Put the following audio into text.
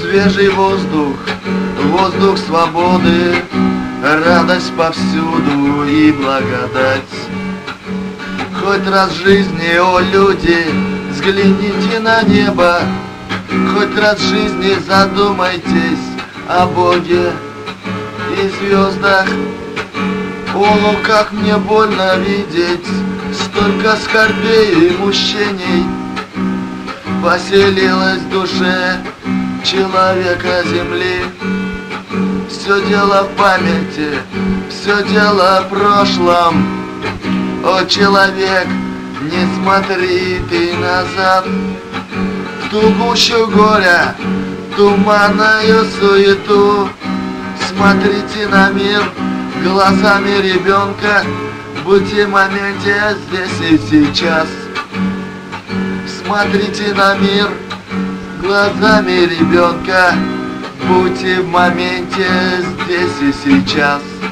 Свежий воздух, воздух свободы, радость повсюду и благодать. Хоть раз в жизни, о люди, взгляните на небо, хоть раз в жизни задумайтесь о Боге и звездах. О, как мне больно видеть столько скорбей и мучений поселилось в душе человека земли. Все дело в памяти, все дело в прошлом. О, человек, не смотри ты назад в ту гущу горя, туманную суету. Смотрите на мир глазами ребенка, будьте в моменте здесь и сейчас. Смотрите на мир глазами ребенка, будьте в моменте здесь и сейчас.